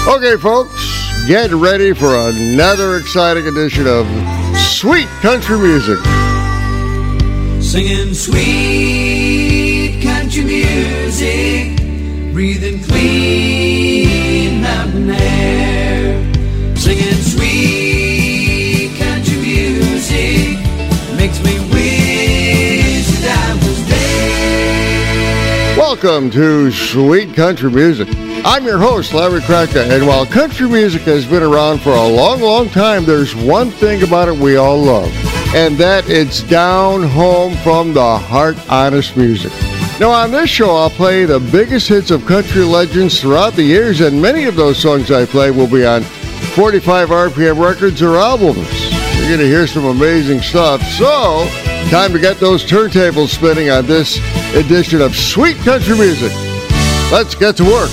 Okay, folks, get ready for another exciting edition of Sweet Country Music. Singing sweet country music, breathing clean mountain air. Singing sweet country music makes me wish that I was there. Welcome to Sweet Country Music. I'm your host, Larry Kraka, and while country music has been around for a long, long time, there's one thing about it we all love, and that it's down home from the heart, honest music. Now, on this show, I'll play the biggest hits of country legends throughout the years, and many of those songs I play will be on 45 RPM records or albums. You're going to hear some amazing stuff, so time to get those turntables spinning on this edition of Sweet Country Music. Let's get to work.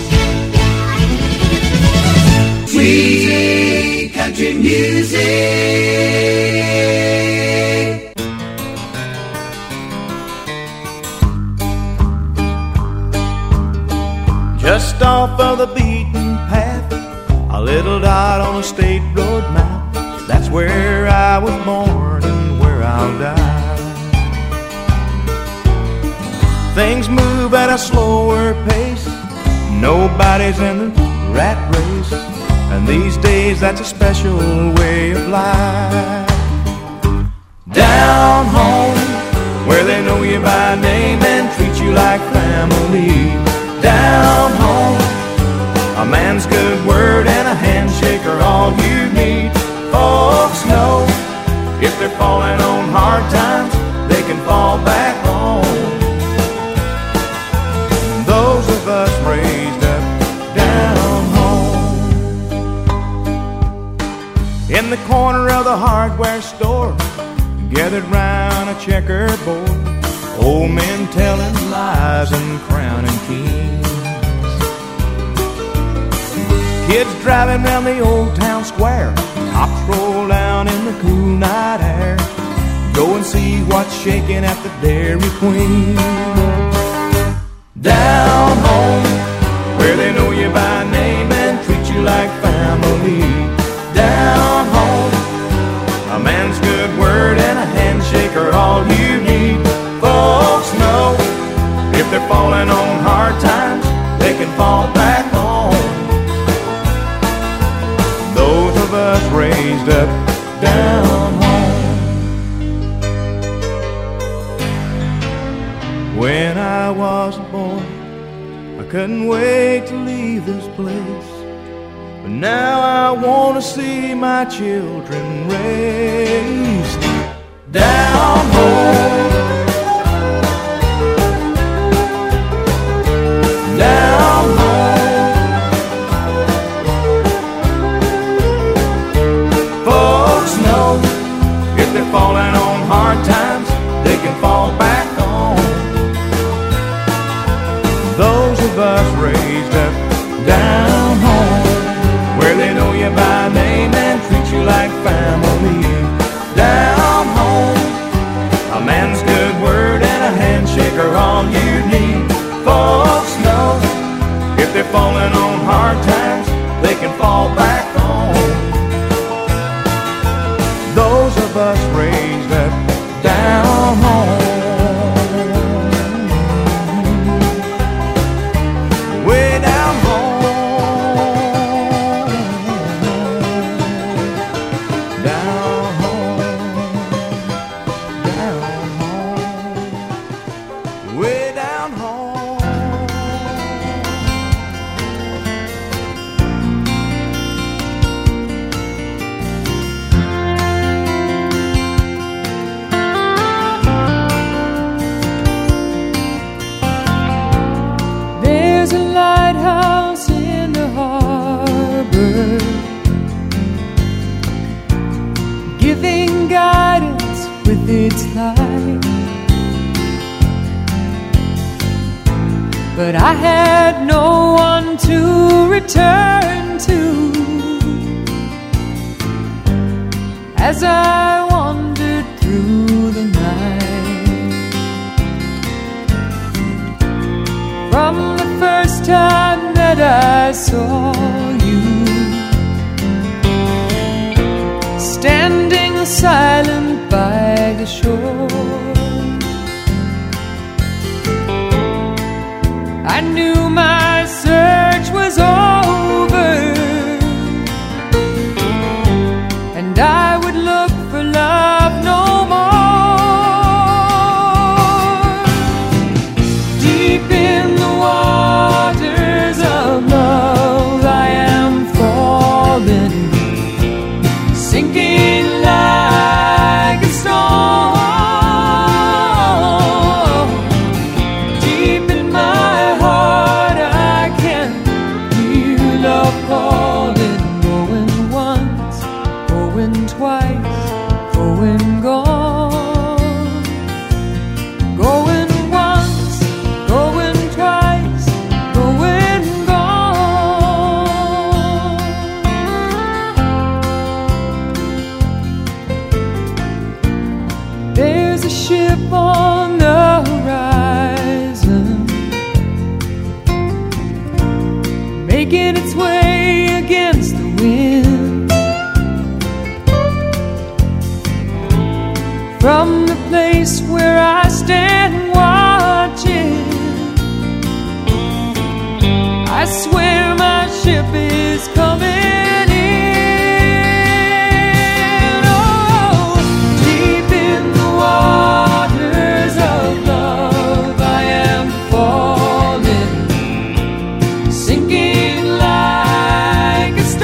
Sweet country music. Just off of the beaten path, a little dot on a state road map. That's where I was born and where I'll die. Things move at a slower pace, nobody's in the rat race, and these days that's a special way of life. Down home, where they know you by name and treat you like family. Down home, a man's good word and a handshake are all you need. Folks know if they're falling on hard times, they can fall back home. Those of us raised up down home. In the corner of the hardware store, gathered round a checkerboard, old men telling lies and crowning kings. Kids driving round the old town square, cops roll down in the cool night air. Go and see what's shaking at the Dairy Queen. Down home, where they know you by name and treat you like family. Down home, a man's good word and a handshake are all you need. Folks know if they're falling on hard times, they can fall back home. Those of us raised up down home. When I was a boy, I couldn't wait to leave this place, but now I want to see my children raised down home. Down home. Folks know if they're falling on hard times, they can fall back home. Those of us raised up down home, where they know you by name and treat you like family. Down home, a man's good word and a handshake are all you need. Folks know if they're falling on hard times, they can fall back home. Those of us raised up down home. Way down home. Down home. Down home. Way down home. There's a lighthouse in the harbor, giving guidance with its light. But I had no one to return to as I wandered through the night. From the first time that I saw you, silent by the shore. I knew my search was over, and I would look for love no more. Deep in the waters of love I am falling, sinking like a storm. Deep in my heart I can hear love calling, going once, going twice, going gone. Going once, going twice, going gone. There's a ship on the horizon, making its way against the wind. From the place where I stand watching, I swear my ship is coming in. Oh, deep in the waters of love I am falling, sinking like a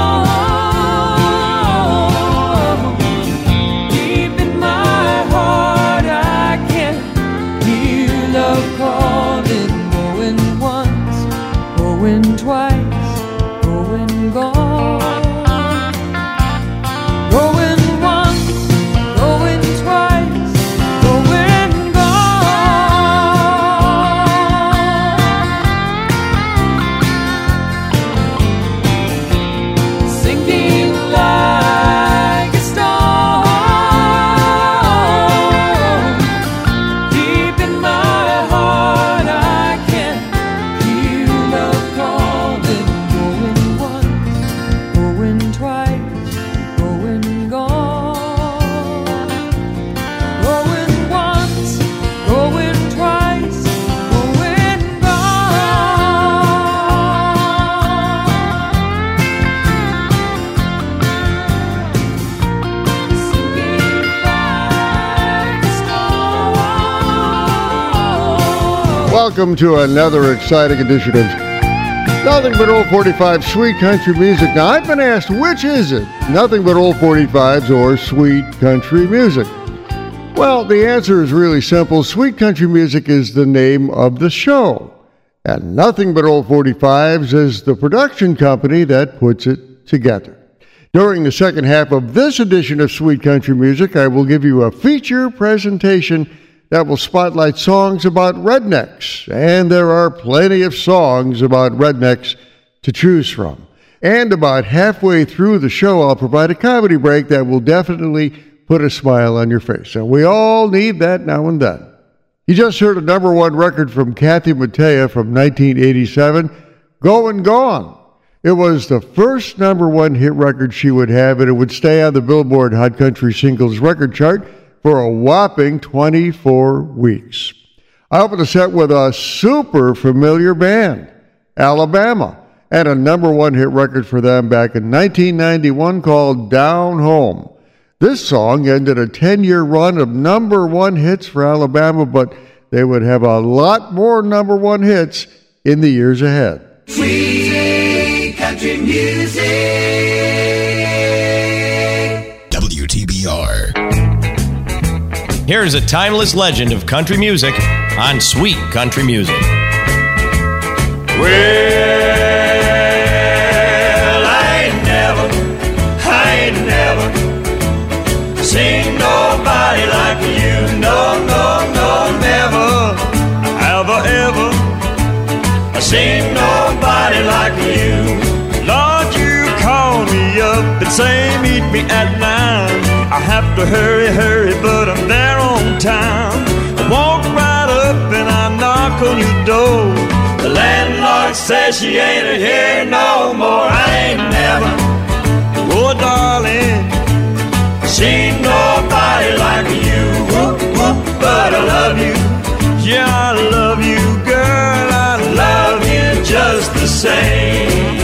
storm. Deep in my heart I can hear love calling, going once, going twice, going gone. Going once, going twice, going gone. Sinking like a storm. Deep in my heart I can hear love calling, going once, going twice, going gone. Going once, going twice, going gone. Sinking like a storm. Welcome to another exciting edition of Nothing But Old 45 Sweet Country Music. Now, I've been asked, which is it? Nothing But Old 45s or Sweet Country Music? Well, the answer is really simple. Sweet Country Music is the name of the show, and Nothing But Old 45s is the production company that puts it together. During the second half of this edition of Sweet Country Music, I will give you a feature presentation that will spotlight songs about rednecks, and there are plenty of songs about rednecks to choose from. And about halfway through the show, I'll provide a comedy break that will definitely put a smile on your face, and we all need that now and then. You just heard a number one record from Kathy Mattea from 1987, Goin' Gone. It was the first number one hit record she would have, and it would stay on the Billboard Hot Country Singles record chart for a whopping 24 weeks. I opened the set with a super familiar band, Alabama, and a number one hit record for them back in 1991 called Down Home. This song ended a 10-year run of number one hits for Alabama, but they would have a lot more number one hits in the years ahead. Sweet country music. WTBR. Here's a timeless legend of country music on Sweet Country Music. Well, I ain't never seen nobody like you. No, never have I ever seen nobody like you. Lord, you call me up and say meet me at 9. I have to hurry, but I'm there on time. I walk right up and I knock on your door. The landlord says she ain't here no more. I ain't never, oh darling, seen same.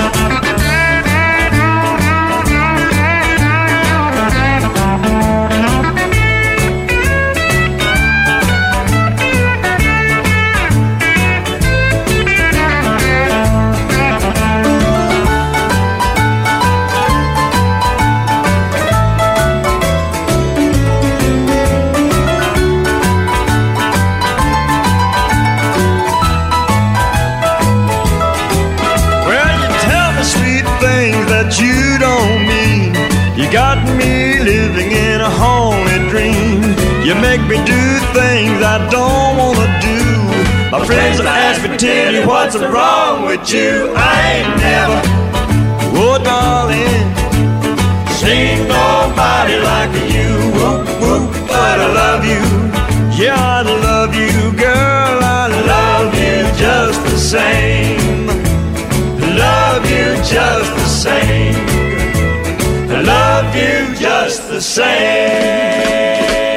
You don't mean. You got me living in a haunted dream. You make me do things I don't wanna do. My friends ask me, tell you what's wrong with you. I ain't never, oh darling, seen nobody like you. Whoop, whoop, but I love you. Yeah, I love you, girl. I love you just the same. Love you just the same. I love you just the same.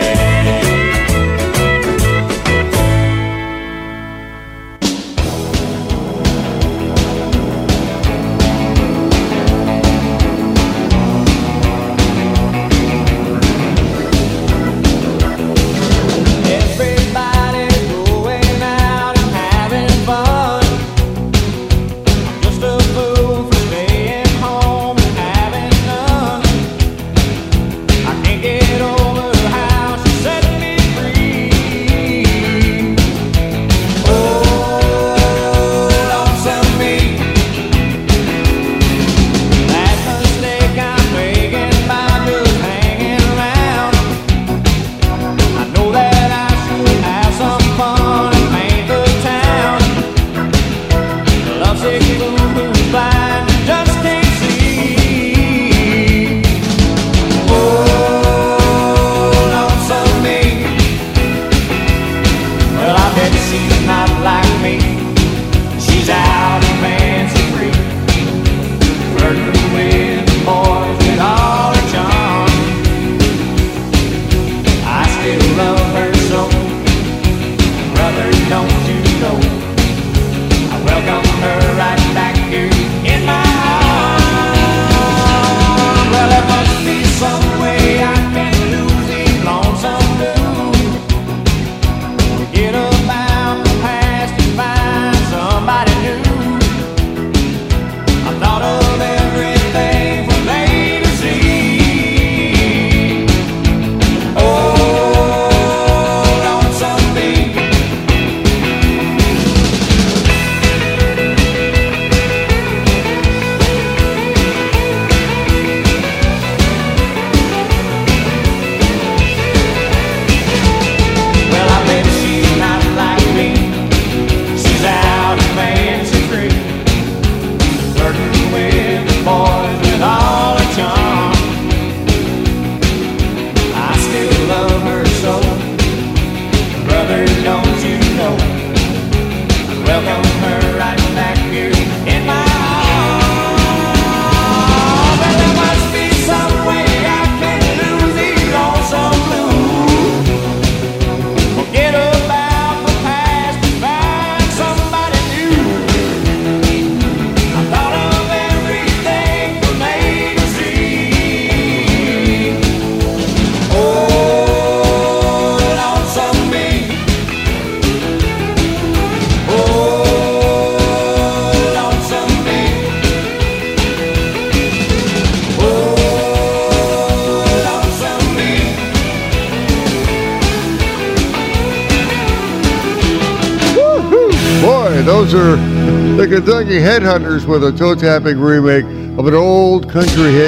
Those are the Kentucky Headhunters with a toe-tapping remake of an old country hit.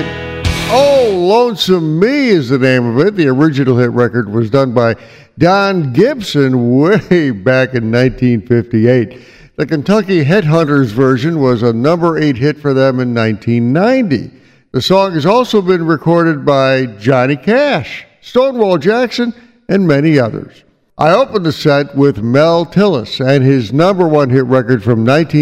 Oh, Lonesome Me is the name of it. The original hit record was done by Don Gibson way back in 1958. The Kentucky Headhunters version was a number 8 hit for them in 1990. The song has also been recorded by Johnny Cash, Stonewall Jackson, and many others. I opened the set with Mel Tillis and his number 1 hit record from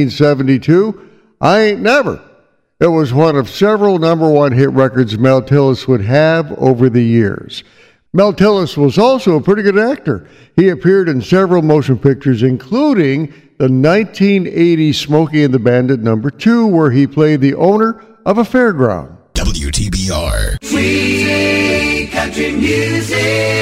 1972, I Ain't Never. It was one of several number 1 hit records Mel Tillis would have over the years. Mel Tillis was also a pretty good actor. He appeared in several motion pictures, including the the 1980 Smokey and the Bandit #2, where he played the owner of a fairground. WTBR. Sweet country music.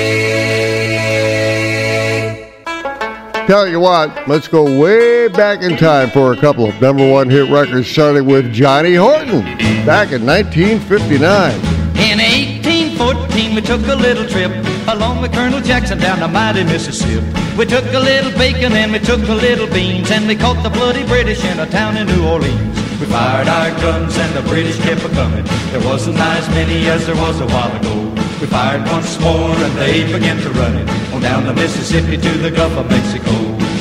Tell you what, let's go way back in time for a couple of #1 hit records, starting with Johnny Horton back in 1959. In 1814, we took a little trip along with Colonel Jackson down the mighty Mississippi. We took a little bacon and we took a little beans, and we caught the bloody British in a town in New Orleans. We fired our guns and the British kept a-coming. There wasn't as many as there was a while ago. We fired once more and they began to run it on down the Mississippi to the Gulf of Mexico.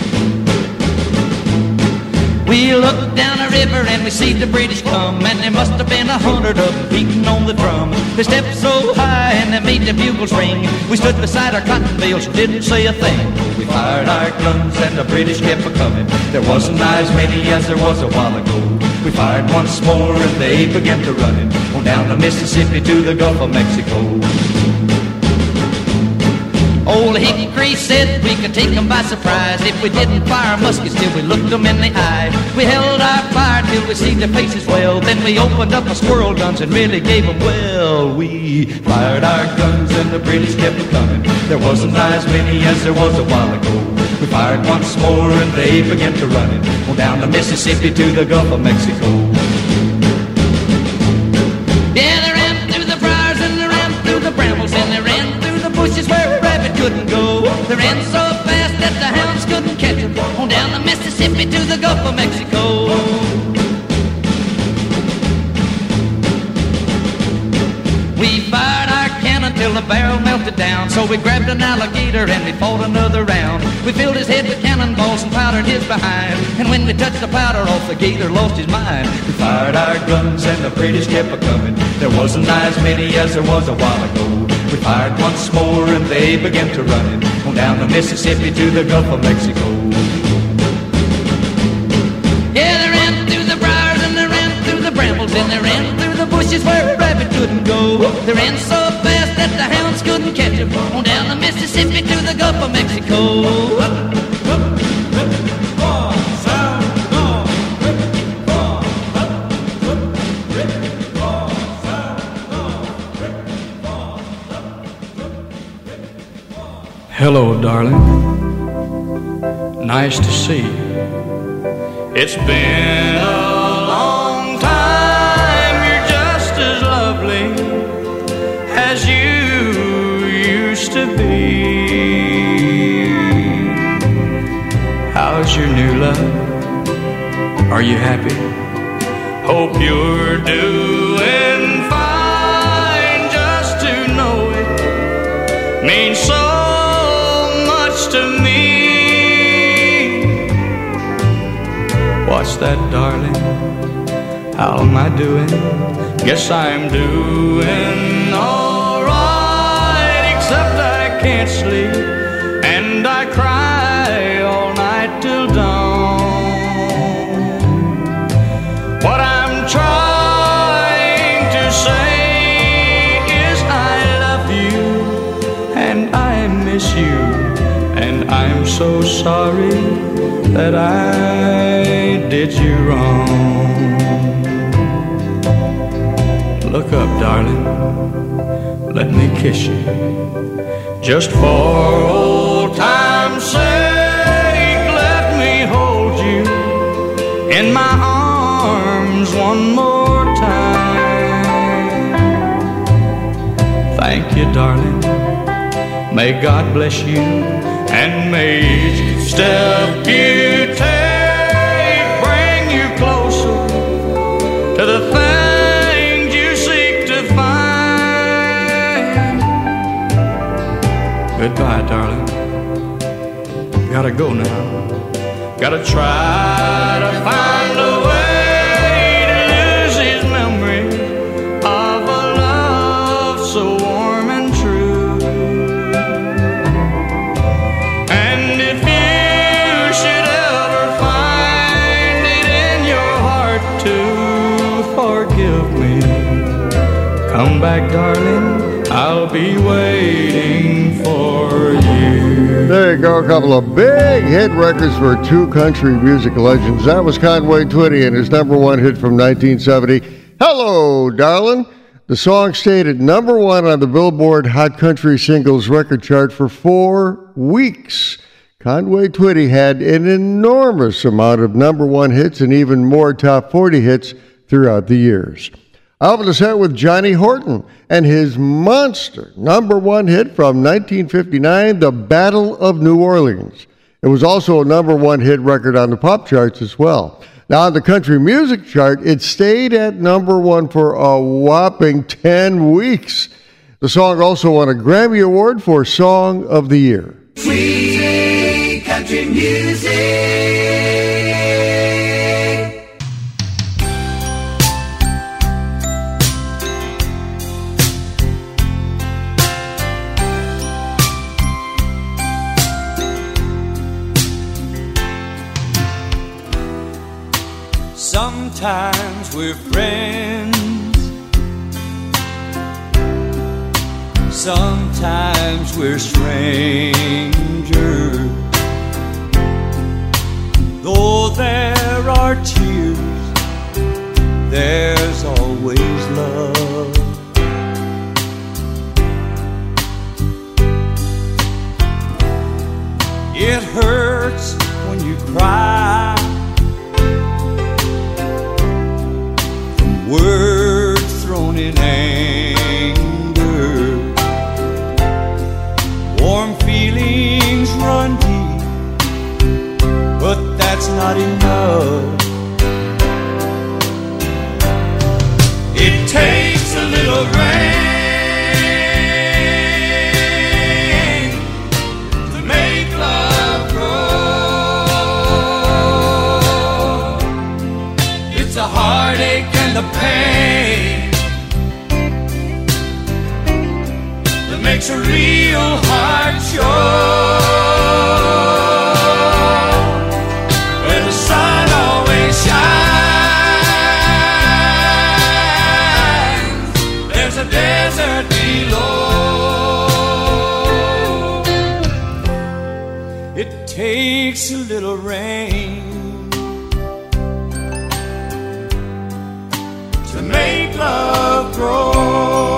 We looked down the river and we see the British come, and there must have been 100 of them beating on the drum. They stepped so high and they made the bugles ring. We stood beside our cotton bales and didn't say a thing. We fired our guns and the British kept a-coming. There wasn't as many as there was a while ago. We fired once more and they began to run it on down the Mississippi to the Gulf of Mexico. Old Hickory said we could take them by surprise if we didn't fire muskets till we looked them in the eye. We held our fire till we see their faces well, then we opened up our squirrel guns and really gave them well. We fired our guns and the British kept coming. There wasn't as many as there was a while ago. We fired once more and they began to run it on down the Mississippi to the Gulf of Mexico. Yeah, they ran through the briars and they ran through the brambles and they ran through the bushes where a rabbit couldn't go. They ran so fast that the hounds couldn't catch them on down the Mississippi to the Gulf of Mexico. We fired our cannon till the barrel melted down, so we grabbed an alligator and we fought another round. We filled his head with cannonballs and powdered his behind, and when we touched the powder off, the gator lost his mind. We fired our guns and the British kept a-coming. There wasn't as many as there was a while ago. We fired once more and they began to run it on down the Mississippi to the Gulf of Mexico. Yeah, they ran through the briars and they ran through the brambles and they ran through the bushes where a rabbit couldn't go. They ran so fast that the hounds couldn't catch them on down the Mississippi to the Gulf of Mexico. Hello, darling. Nice to see you. It's been a long time. You're just as lovely as you used to be. How's your new love? Are you happy? Hope you're doing fine. Just to know it means so to me. What's that, darling? How am I doing? Guess I'm doing alright, except I can't sleep and I cry all night till dawn. What I'm trying to say is I love you and I miss you, and I'm so sorry that I did you wrong. Look up, darling, let me kiss you, just for old time's sake. Let me hold you in my arms one more time. Thank you, darling. May God bless you, and may each step you take bring you closer to the things you seek to find. Goodbye, darling. Gotta go now. Gotta try to find a way to lose his memory of a love so warm and true. And if you should ever find it in your heart to forgive me, come back, darling, I'll be waiting for you. There you go, a couple of big hit records for two country music legends. That was Conway Twitty and his number one hit from 1970, Hello, Darlin'. The song stayed at number one on the Billboard Hot Country Singles record chart for 4 weeks. Conway Twitty had an enormous amount of number one hits and even more top 40 hits throughout the years. I opened the set with Johnny Horton and his monster number one hit from 1959, The Battle of New Orleans. It was also a number one hit record on the pop charts as well. Now, on the country music chart, it stayed at number one for a whopping 10 weeks. The song also won a Grammy Award for Song of the Year. Sweet country music. Sometimes we're friends, sometimes we're strangers. Though there are tears, there's always love. It hurts when you cry, words thrown in anger. Warm feelings run deep, but that's not enough. It takes a little rain to make love grow. It's a heartache and the pain that makes a real heart show. Where the sun always shines, there's a desert below. It takes a little rain to make love grow.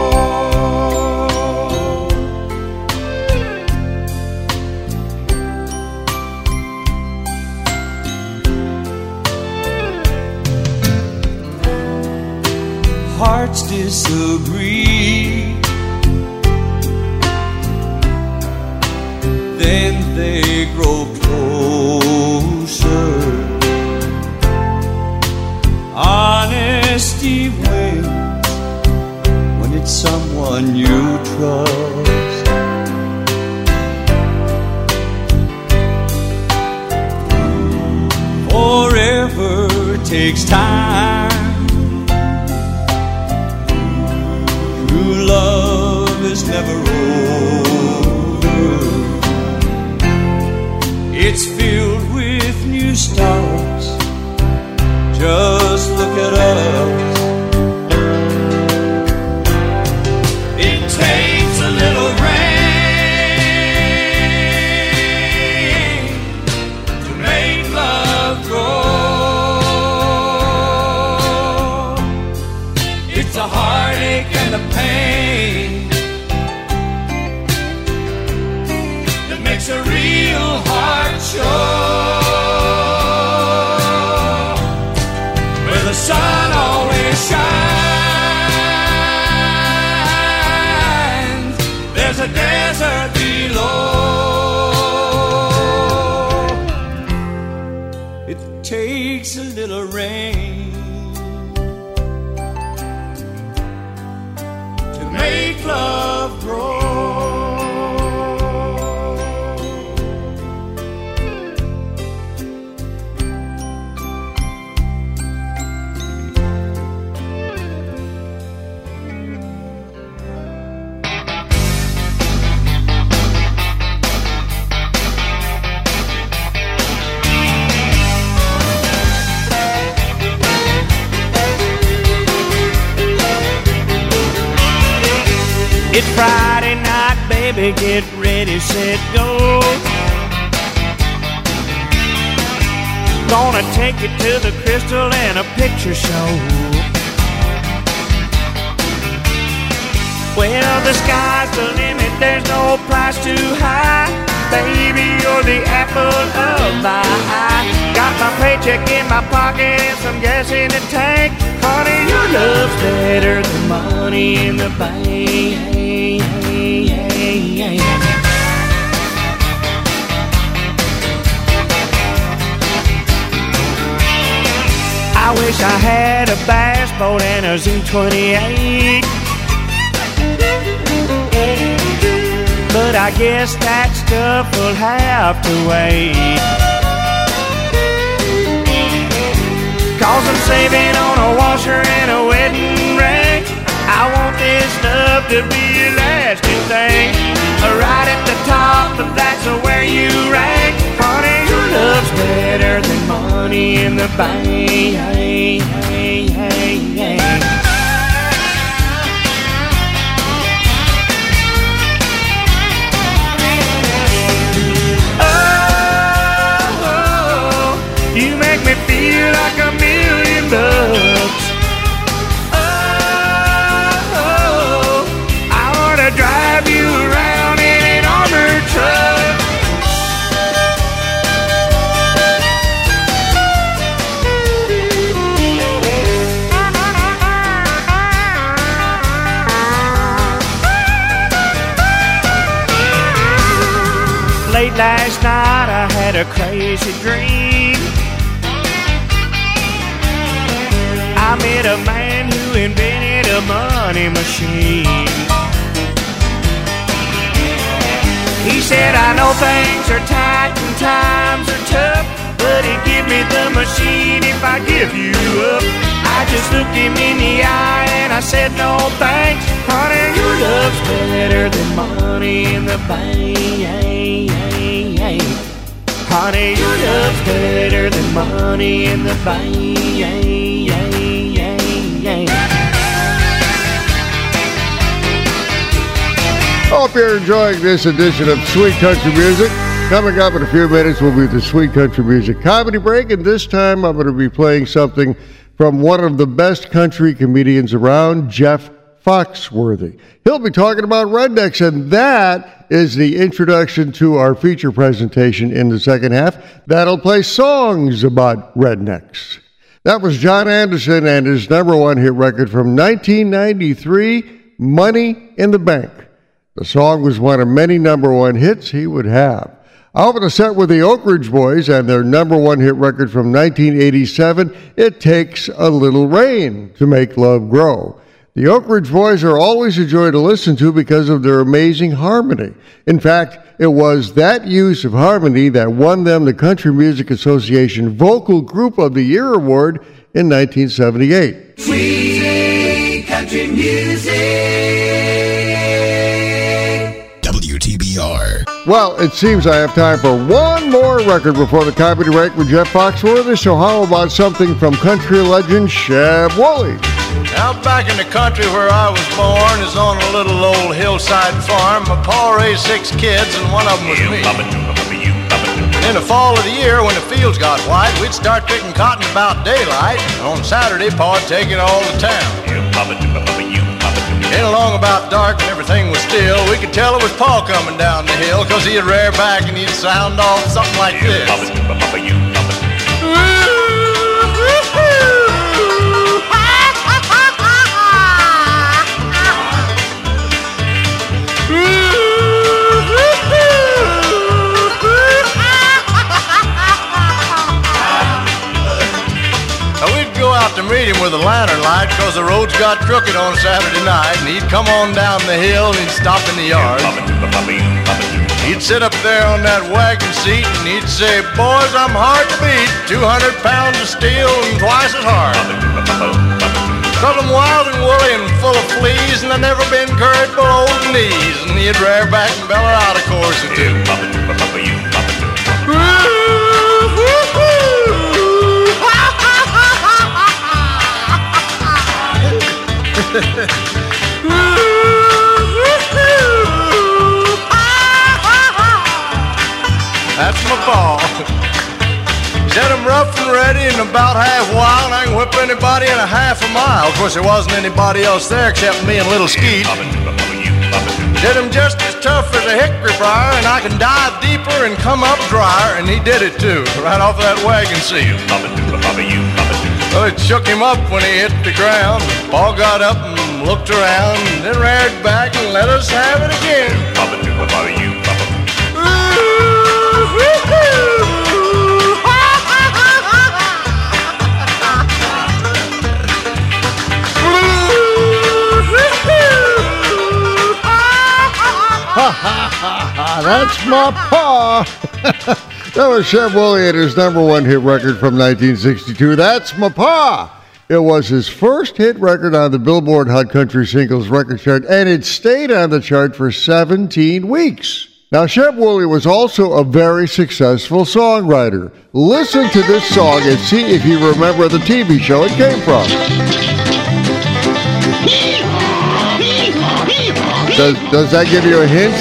Hearts disagree, then they grow closer. Honesty wins when it's someone you trust. Forever takes time. True love is never over. It's filled with new stars. Just look at us. It takes a little rain to make love grow. It's a heartache and a pain that makes a real heart show. The sun always shines, there's a desert below. It takes a little rain to make love grow. It's Friday night, baby, get ready, set, go. Gonna take you to the Crystal and a picture show. Well, the sky's the limit, there's no price too high. Baby, you're the apple of my eye. Got my paycheck in my pocket and some gas in the tank. Honey, your love's better than money in the bank. I wish I had a bass boat and a Z28, but I guess that stuff will have to wait. 'Cause I'm saving on a washer and a wedding ring. I want this love to be a lasting thing. Right at the top, but that's where you rank. Honey, your love's better than money in the bank. Oh, you make me feel like $1,000,000. Oh, I wanna drive you around in an armored truck. Late last night I had a crazy dream. I met a man who invented a money machine. He said, I know things are tight and times are tough, but he'd give me the machine if I give you up. I just looked him in the eye and I said, no thanks. Honey, your love's better than money in the bank. Honey, your love's better than money in the bank. Hope you're enjoying this edition of Sweet Country Music. Coming up in a few minutes will be the Sweet Country Music Comedy Break, and this time I'm going to be playing something from one of the best country comedians around, Jeff Foxworthy. He'll be talking about rednecks, and that is the introduction to our feature presentation in the second half. That'll play songs about rednecks. That was John Anderson and his #1 hit record from 1993, Money in the Bank. The song was one of many #1 hits he would have. I open the set with the Oak Ridge Boys and their #1 hit record from 1987, It Takes a Little Rain to Make Love Grow. The Oak Ridge Boys are always a joy to listen to because of their amazing harmony. In fact, it was that use of harmony that won them the Country Music Association Vocal Group of the Year Award in 1978. Sweet country music. WTBR. Well, it seems I have time for one more record before the comedy break with Jeff Foxworthy, so how about something from country legend Sheb Wooley? Out back in the country where I was born is on a little old hillside farm. My pa raised 6 kids and one of them was me. In the fall of the year when the fields got white, we'd start picking cotton about daylight. On Saturday, pa'd take it all to town. In along about dark when everything was still, we could tell it was Pa coming down the hill, 'cause he'd rear back and he'd sound off something like this. To meet him with a lantern light, 'cause the roads got crooked on Saturday night, and he'd come on down the hill and he'd stop in the yard. He'd sit up there on that wagon seat and he'd say, boys, I'm hard to beat, 200 pounds of steel and twice as hard. 'Cause I'm wild and woolly and full of fleas, and I've never been curried below the knees. And he'd rear back and bellow out a chorus or two. That's my paw. Said I'm rough and ready and about half wild. I can whip anybody in a half a mile. Of course, there wasn't anybody else there except me and little Skeet. Said I'm just as tough as a hickory briar, and I can dive deeper and come up drier. And he did it too, right off of that wagon seal. Well, it shook him up when he hit the ground. Paul got up and looked around, and then reared back and let us have it again. That's my paw. That was Sheb Wooley and his number one hit record from 1962. That's my paw. It was his first hit record on the Billboard Hot Country Singles record chart, and it stayed on the chart for 17 weeks. Now, Sheb Wooley was also a very successful songwriter. Listen to this song and see if you remember the TV show it came from. Does that give you a hint?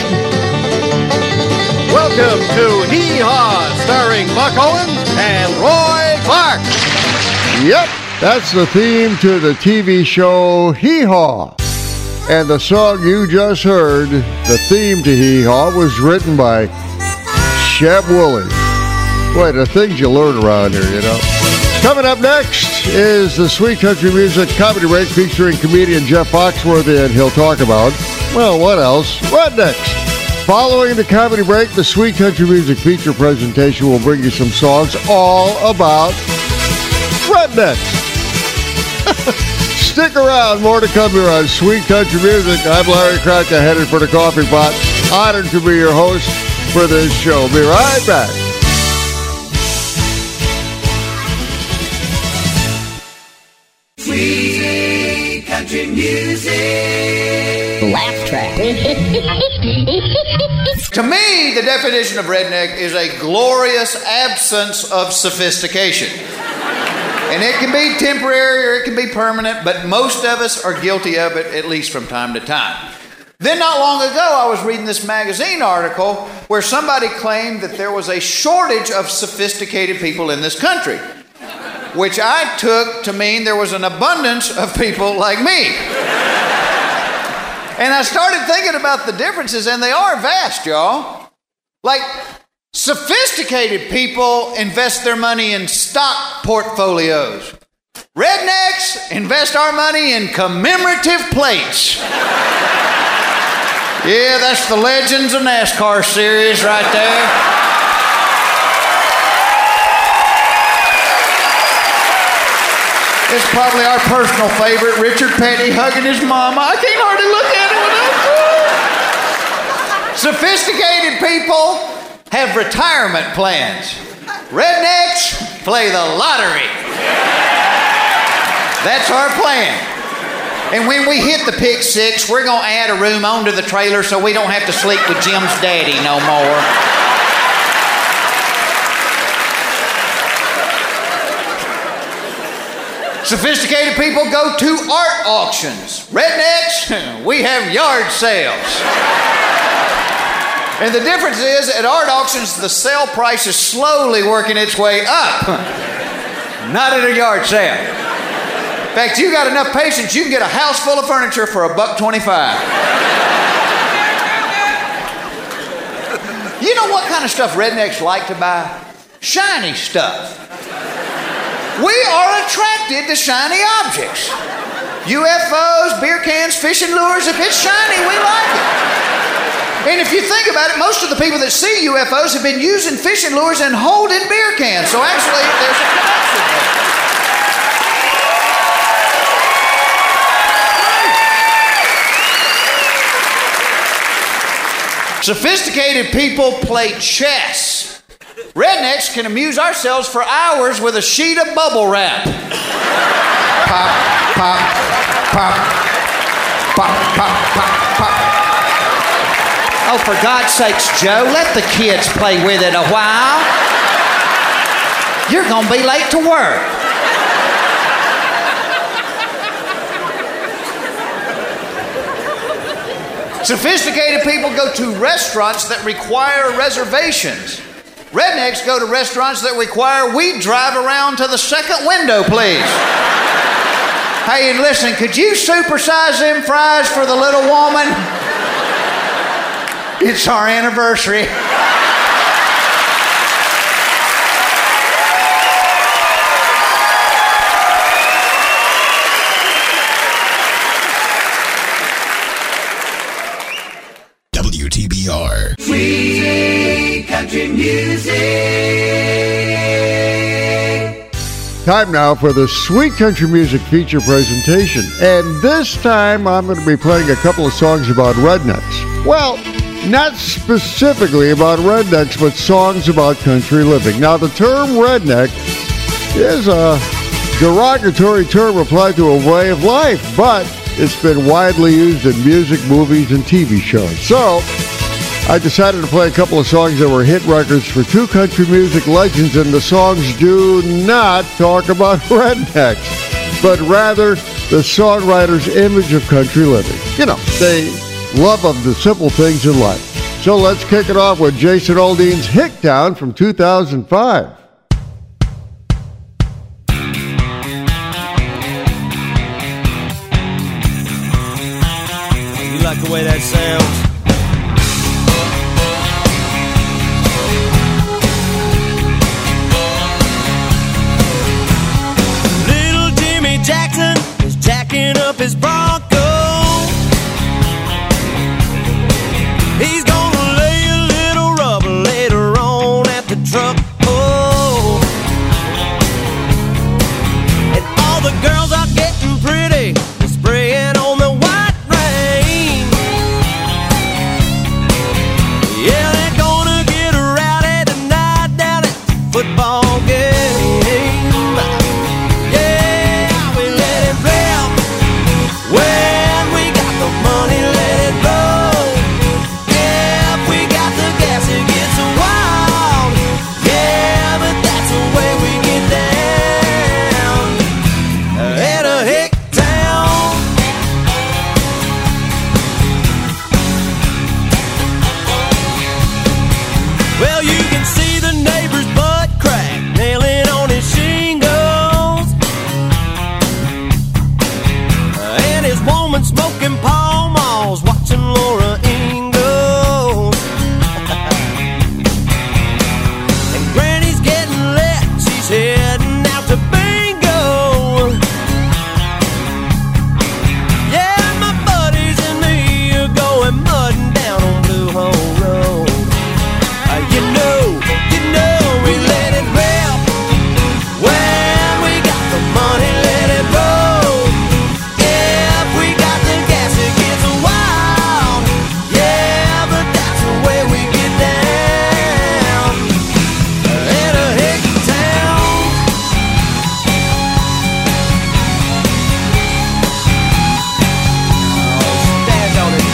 Welcome to Hee-Haw, starring Buck Owens and Roy Clark. Yep, that's the theme to the TV show Hee-Haw. And the song you just heard, the theme to Hee-Haw, was written by Sheb Wooley. Boy, the things you learn around here, you know. Coming up next is the Sweet Country Music Comedy Break featuring comedian Jeff Foxworthy, and he'll talk about, well, what else? Rednecks. Following the comedy break, the Sweet Country Music feature presentation will bring you some songs all about rednecks. Stick around, more to come here on Sweet Country Music. I'm Larry Kratka, headed for the coffee pot. Honored to be your host for this show. Be right back. Sweet Country Music. Laugh track. To me, the definition of redneck is a glorious absence of sophistication. And it can be temporary or it can be permanent, but most of us are guilty of it, at least from time to time. Then not long ago, I was reading this magazine article where somebody claimed that there was a shortage of sophisticated people in this country, which I took to mean there was an abundance of people like me. And I started thinking about the differences, and they are vast, y'all. Like, sophisticated people invest their money in stock portfolios. Rednecks invest our money in commemorative plates. Yeah, that's the Legends of NASCAR series right there. It's probably our personal favorite, Richard Petty hugging his mama. I can't hardly look at it without. Sophisticated people have retirement plans. Rednecks play the lottery. That's our plan. And when we hit the pick six, we're going to add a room onto the trailer so we don't have to sleep with Jim's daddy no more. Sophisticated people go to art auctions. Rednecks, we have yard sales. And the difference is, at art auctions, the sale price is slowly working its way up. Not at a yard sale. In fact, you got enough patience, you can get a house full of furniture for $1.25. You know what kind of stuff rednecks like to buy? Shiny stuff. We are attracted to shiny objects. UFOs, beer cans, fishing lures. If it's shiny, we like it. And if you think about it, most of the people that see UFOs have been using fishing lures and holding beer cans. So actually, there's a connection there. Sophisticated people play chess. Rednecks can amuse ourselves for hours with a sheet of bubble wrap. Pop, pop, pop, pop, pop, pop, pop. Oh, for God's sakes, Joe, let the kids play with it a while. You're going to be late to work. Sophisticated people go to restaurants that require reservations. Rednecks go to restaurants that require we drive around to the second window, please. Hey, and listen, could you supersize them fries for the little woman? It's our anniversary. WTBR. Sweet country music. Time now for the Sweet Country Music feature presentation. And this time I'm going to be playing a couple of songs about rednecks. Well, not specifically about rednecks, but songs about country living. Now, the term redneck is a derogatory term applied to a way of life, but it's been widely used in music, movies, and TV shows. So, I decided to play a couple of songs that were hit records for two country music legends, and the songs do not talk about rednecks, but rather the songwriter's image of country living. You know, they love of the simple things in life. So let's kick it off with Jason Aldean's Hicktown from 2005. You like the way that sounds? Little Jimmy Jackson is jacking up his Bronco. He's gonna lay a little rubber later on at the truck. Oh, and all the girls are getting pretty, they're spraying on the white rain. Yeah, they're gonna get rowdy tonight down at the football game. Yeah, we let it rip. When we got the money, let it roll. If we got the gas, it gets wild. Yeah, but that's the way we get down. At a hick town. Well, you can see the neighbor's butt crack nailing on his shingles, and his woman smoking Pall Malls, watching Laura Ingalls. And Granny's getting lit, she's heading out to bingo. Yeah, my buddies and me are going mudding down on Blue Hole Road. You know, we let it rip. When we got the money, let it roll. If we got the gas, it gets wild. Yeah, but that's the way we get down. In a hick town. Oh, stand on it.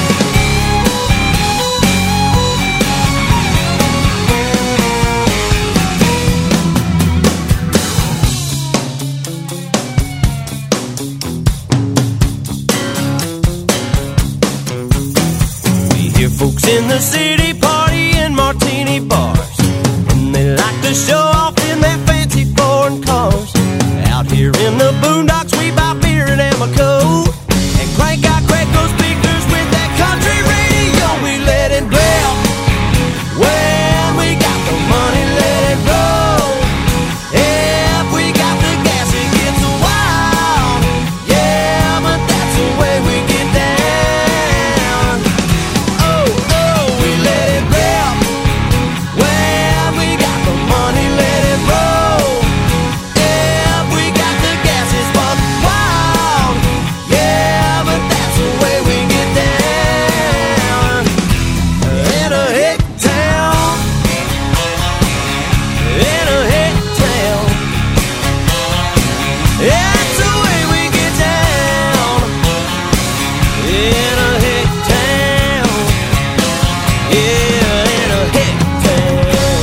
We hear folks in the city party in martini bars, and they like to show off in their fancy foreign cars. Out here in the boondocks, we buy beer at Amoco and crank out Craigco speakers with that country radio. We let it rip. When we got the money, let it roll. If we got the gas, it gets wild. Yeah, but that's the way we get down. Oh, we let it rip. When we got the money, let it roll. If we got the gas, it's buck wild. Yeah, but that's the way we get down. In a hick town. In a hick town. That's the way we get down. In a hick town. Yeah, in a hick town.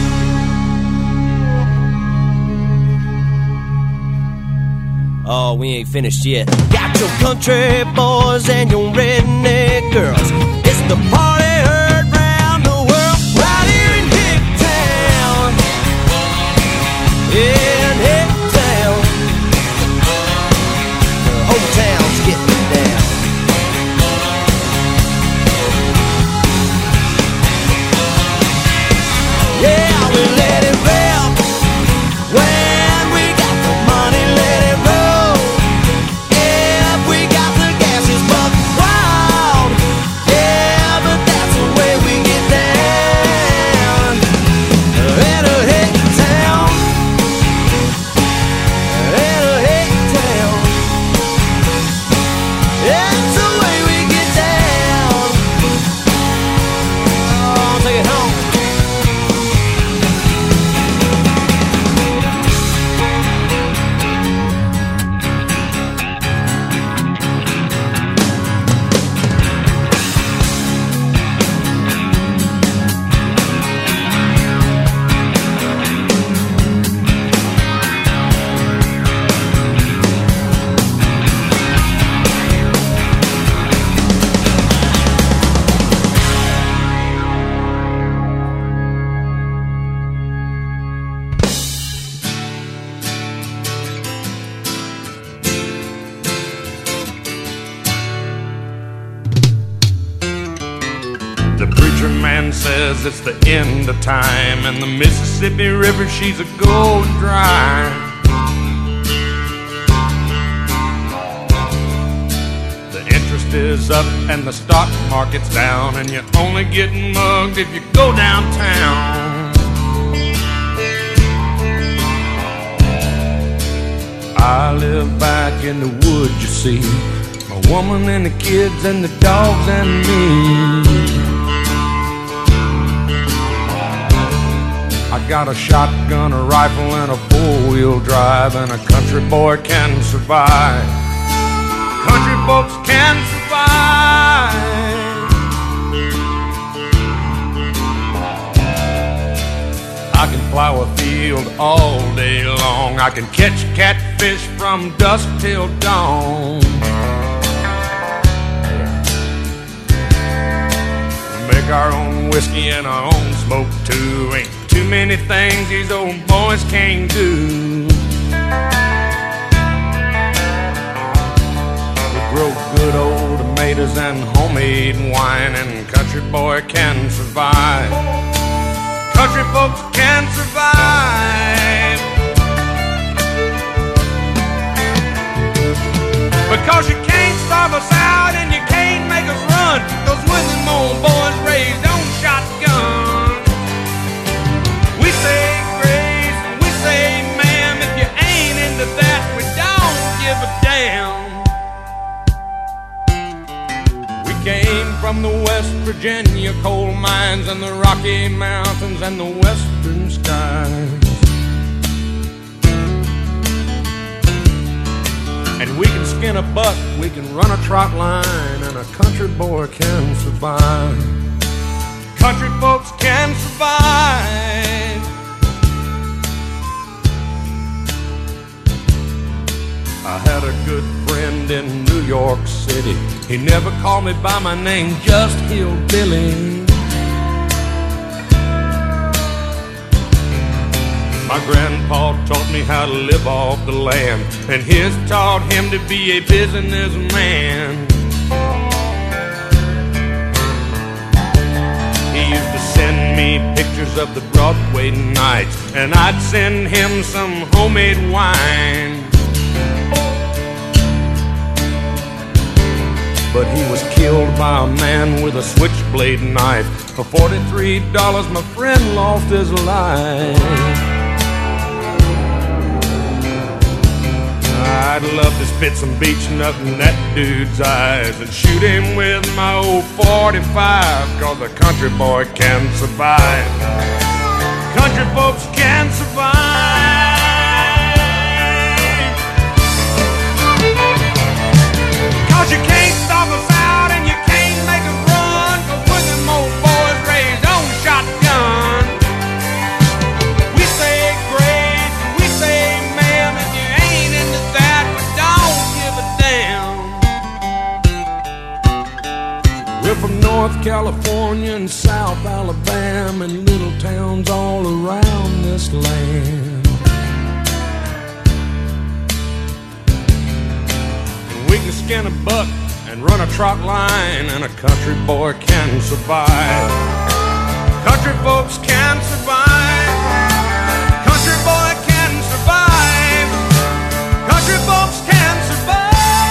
Oh, we ain't finished yet. Got your country boys and your redneck girls. It's the party heard round the world right here in Hicktown. man says it's the end of time, and the Mississippi River, she's a going dry. The interest is up and the stock market's down, and you're only getting mugged if you go downtown. I live back in the woods, you see, my woman and the kids and the dogs and me. I got a shotgun, a rifle, and a four-wheel drive, and a country boy can survive. Country folks can survive. I can plow a field all day long. I can catch catfish from dusk till dawn. Make our own whiskey and our own smoke too. Ain't too many things these old boys can't do. We grow good old tomatoes and homemade wine, and country boy can survive. Country folks can survive. Because you can't starve us out and you can't make us run, 'cause when them old boys raised on shotgun, we say grace, we say ma'am. If you ain't into that, we don't give a damn. We came from the West Virginia coal mines and the Rocky Mountains and the western skies. And we can skin a buck, we can run a trot line, and a country boy can survive. Country folks can survive. I had a good friend in New York City. He never called me by my name, just Hillbilly. My grandpa taught me how to live off the land, and his taught him to be a businessman. He used to send me pictures of the Broadway nights, and I'd send him some homemade wine. But he was killed by a man with a switchblade knife. For $43, my friend lost his life. I'd love to spit some beach nut in that dude's eyes and shoot him with my old 45, 'cause a country boy can survive. Country folks can survive. 'Cause you can't stop us out and you can't make us run, 'cause we're them old boys raised on shotgun. We say grace and we say ma'am. If you ain't into that, we don't give a damn. We're from North California and South Alabama and little towns all around this land. And we can skin a buck and run a trot line, and a country boy can survive. Country folks can survive. Country boy can survive. Country folks can survive.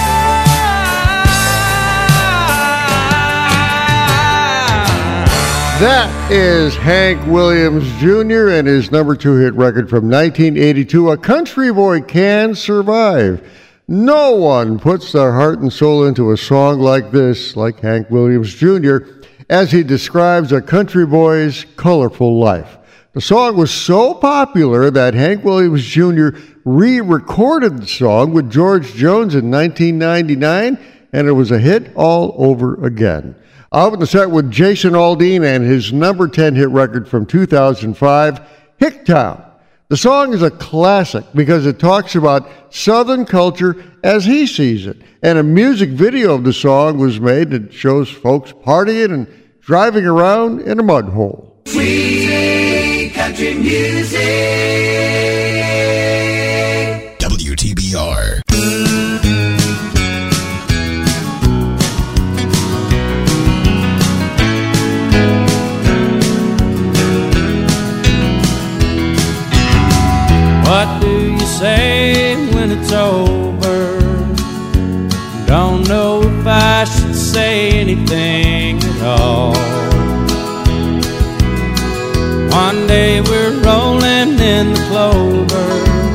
That is Hank Williams Jr. and his number 2 hit record from 1982, A Country Boy Can Survive. No one puts their heart and soul into a song like this, like Hank Williams Jr., as he describes a country boy's colorful life. The song was so popular that Hank Williams Jr. re-recorded the song with George Jones in 1999, and it was a hit all over again. I'll open the set with Jason Aldean and his number 10 hit record from 2005, Hicktown. The song is a classic because it talks about Southern culture as he sees it. And a music video of the song was made that shows folks partying and driving around in a mud hole. Sweet country music. WTBR. Don't know if I should say anything at all. One day we're rolling in the clover.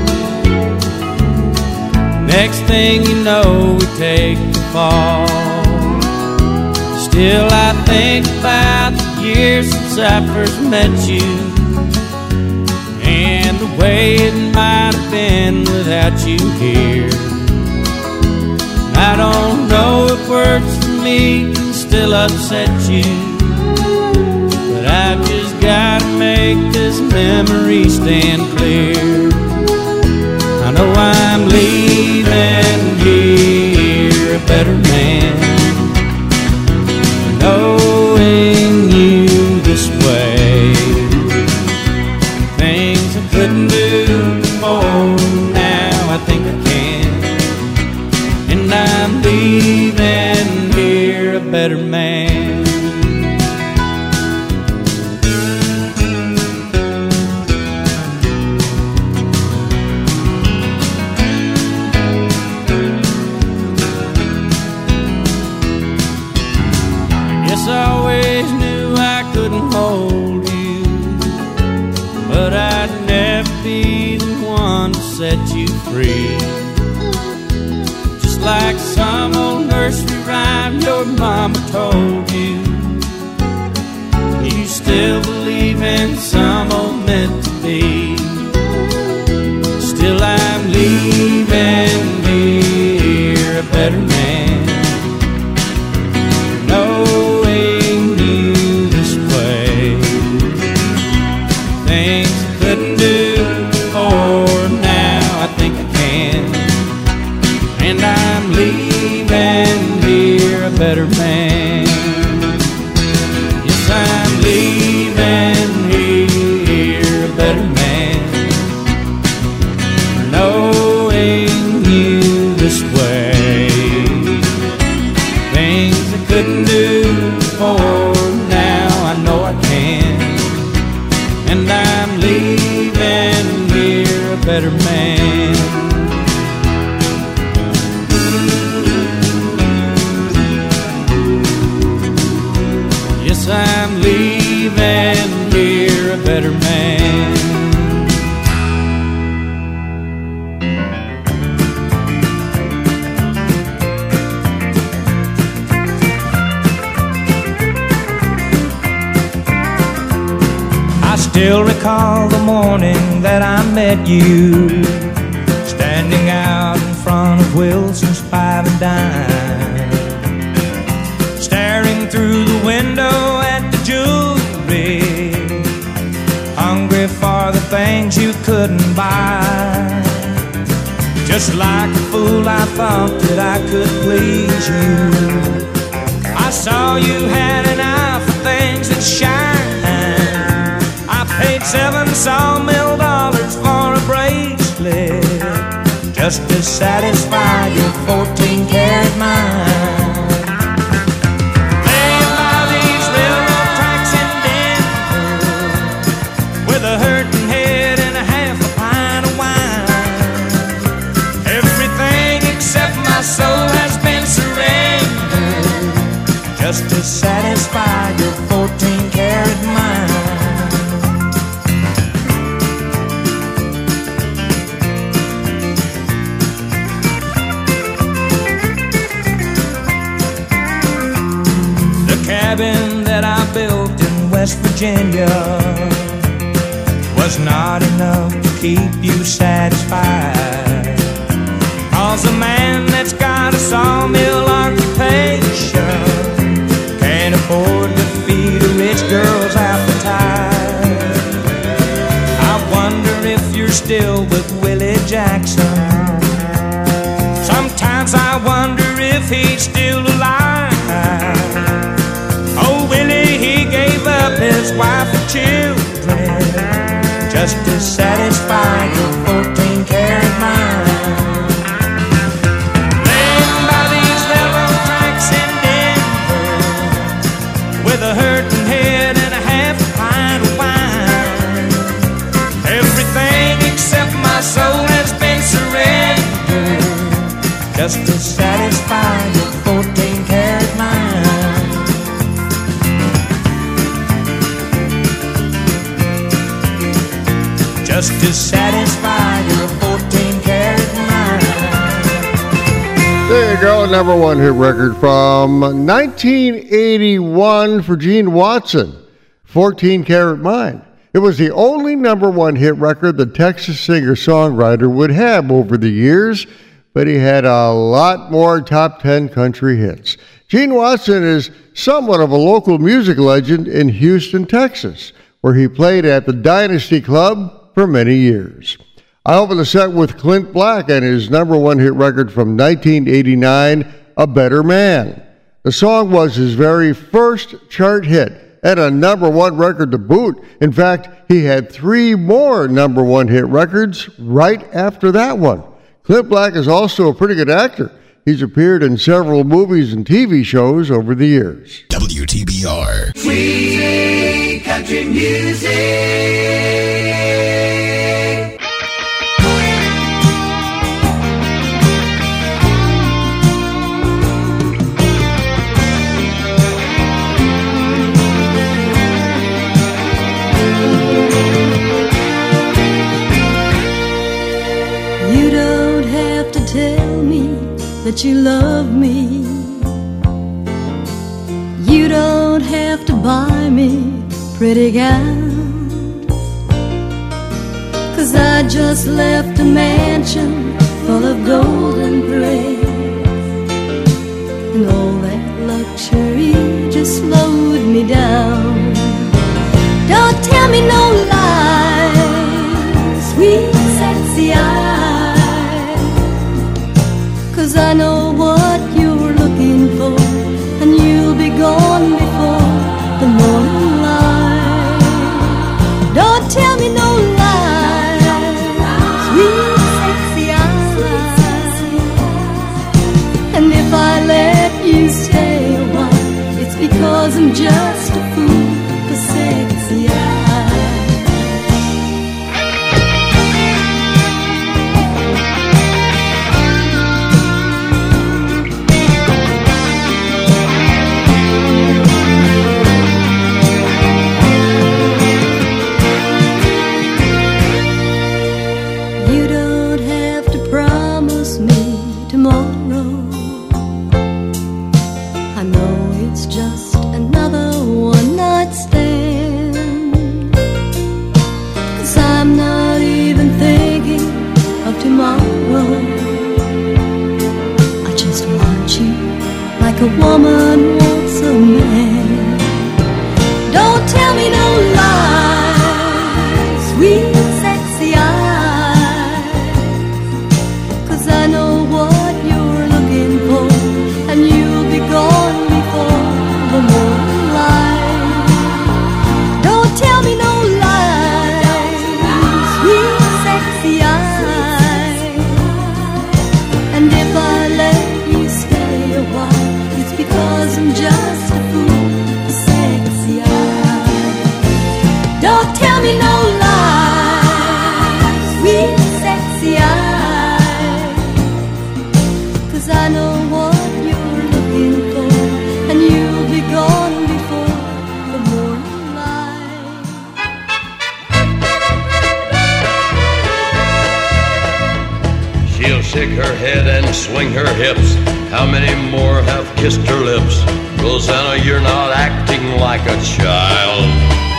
Next thing you know, we take the fall. Still I think about the years since I first met you, and the way it might have been without you here. I don't know if words for me can still upset you, but I've just gotta make this memory stand clear. I know I'm leaving here a better man, knowing you this way. Things I couldn't do before, now I think I can. And I'm leaving here a better man. I always knew I couldn't hold you, but I'd never be the one to set you free. Just like some old nursery rhyme your mama told you, you still believe in some old meant to be. Still I'm leaving here a better man, knowing you this way. Things I couldn't do before, now I think I can. And I'm leaving here a better man. Yes, I'm leaving here a better man, knowing you this way. Things I couldn't do before, now I know I can. And I'm leaving here a better man. Yes, I'm leaving here a better man. I still recall the morning that I met you, standing out in front of Wilson's Five and Dime, staring through the window at the jewelry, hungry for the things you couldn't buy. Just like a fool I thought that I could please you. I saw you had an eye for things that shine. I paid $7 sawmill for a bracelet, just to satisfy your 14-karat mind. Laying by these railroad tracks in Denver, with a hurting head and a half a pint of wine. Everything except my soul has been surrendered, just to satisfy your 14-karat mind. Cabin that I built in West Virginia was not enough to keep you satisfied. 'Cause a man that's got a sawmill occupation can't afford to feed a rich girl's appetite. I wonder if you're still with Willie Jackson. Sometimes I wonder if he's still alive. His wife and children, just to satisfy your 14-karat mind. Laying by these railroad tracks in Denver, with a hurting head and a half a pint of wine. Everything except my soul has been surrendered, just to satisfy number one hit record from 1981 for Gene Watson, 14 Karat Mind. It was the only number one hit record the Texas singer-songwriter would have over the years, but he had a lot more top 10 country hits. Gene Watson is somewhat of a local music legend in Houston, Texas, where he played at the Dynasty Club for many years. I opened the set with Clint Black and his number one hit record from 1989, A Better Man. The song was his very first chart hit and a number one record to boot. In fact, he had 3 more number one hit records right after that one. Clint Black is also a pretty good actor. He's appeared in several movies and TV shows over the years. WTBR. Sweet country music. You don't have to tell me that you love me. You don't have to buy me pretty gowns, 'cause I just left a mansion full of golden bricks, and all that luxury just slowed me down. Don't tell me no lies, sweet sexy eyes, 'cause I know what you're looking for, and you'll be gone before the morning light. Don't tell me no lies, sweet sexy eyes, and if I let you stay a while, it's because I'm just a fool for sexy eyes. Like a woman wants a man. Don't tell me no lies, sweet sexy eyes, 'cause I know what you're looking for, and you'll be gone before the morning light. Don't tell me no lies, sweet sexy eyes, and if I let you stay a while, because I'm just a fool for sexy eyes. Don't tell me no lies, sweet sexy eyes, 'cause I know what you're looking for, and you'll be gone before the morning light. She'll shake her head and swing her hips. How many more have kissed her lips? Rosanna, you're not acting like a child.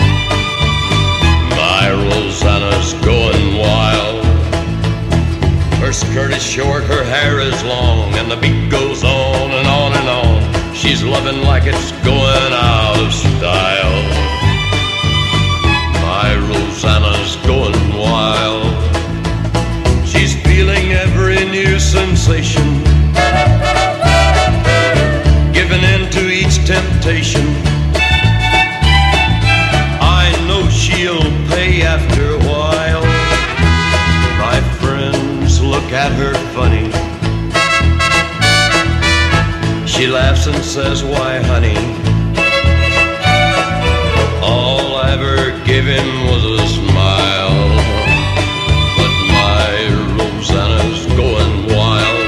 My Rosanna's going wild. Her skirt is short, her hair is long, and the beat goes on and on and on. She's loving like it's going out of style. My Rosanna's going wild. She's feeling every new sensation, giving in to each temptation. I know she'll pay after a while. My friends look at her funny. She laughs and says, why honey, all I ever gave him was a smile. But my Rosanna's going wild.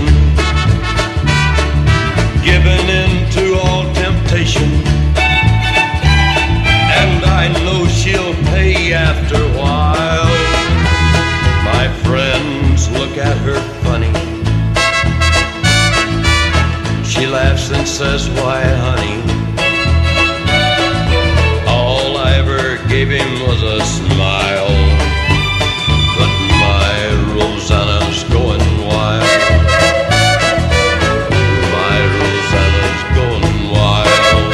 Giving in to all temptation. gave him was a smile. But my Rosanna's going wild. My Rosanna's going wild.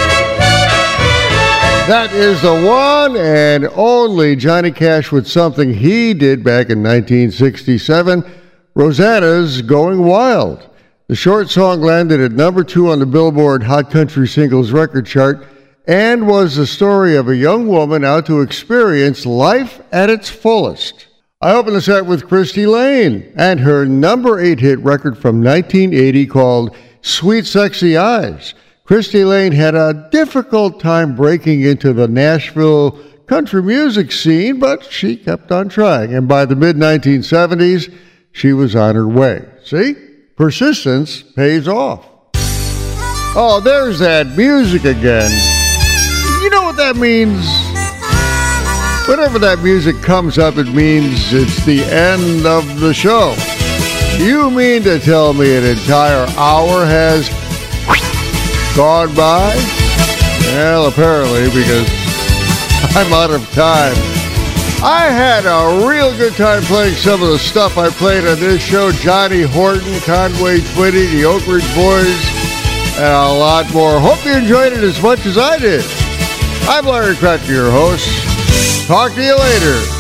That is the one and only Johnny Cash with something he did back in 1967, Rosanna's Going Wild. The short song landed at number 2 on the Billboard Hot Country Singles record chart and was the story of a young woman out to experience life at its fullest. I opened the set with Christy Lane and her number 8 hit record from 1980 called Sweet Sexy Eyes. Christy Lane had a difficult time breaking into the Nashville country music scene, but she kept on trying, and by the mid-1970s, she was on her way. See? Persistence pays off. Oh, there's that music again. You know what that means? Whenever that music comes up, it means it's the end of the show. You mean to tell me an entire hour has gone by? Well, apparently, because I'm out of time. I had a real good time playing some of the stuff I played on this show. Johnny Horton, Conway Twitty, the Oak Ridge Boys, and a lot more. Hope you enjoyed it as much as I did. I'm Larry Kracker, your host. Talk to you later.